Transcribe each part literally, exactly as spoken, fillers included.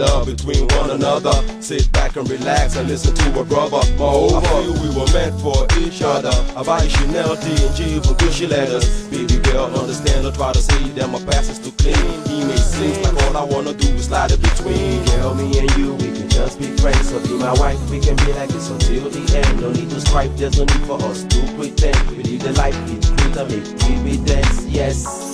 love between one another. Sit back and relax and listen to a brother. Moreover, I feel we were meant for each other. I buy Chanel, D and G for Gucci letters. Baby girl, understand or try to see that my past is too clean. He may seem like all I wanna do is slide in between. Girl, me and you, we can just be friends. So be my wife, we can be like this until the end. No need to strife, there's no need for us to pretend. We live the life, we create and make we dance, yes.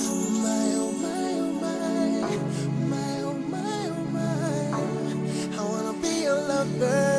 Bird.